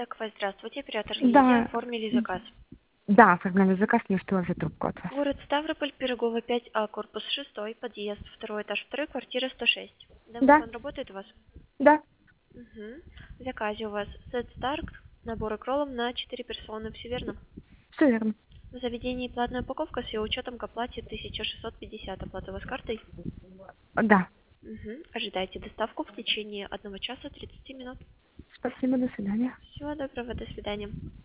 Такова, здравствуйте, оператор Лидия, Да, оформили заказ. да, оформляли заказ, не успела взять трубку от вас. Город Ставрополь, Пирогова 5А, корпус 6, подъезд, второй этаж, второй, квартира 106. Да, Домофон работает у вас? да, Угу. В заказе у вас сет Старк, набор кролом на 4 персоны, все верно? все верно. В заведении платная упаковка с ее учетом к оплате 1650, оплата у вас картой? Да, Угу. Ожидайте доставку в течение 1 часа 30 минут. спасибо, до свидания. Всего доброго, до свидания.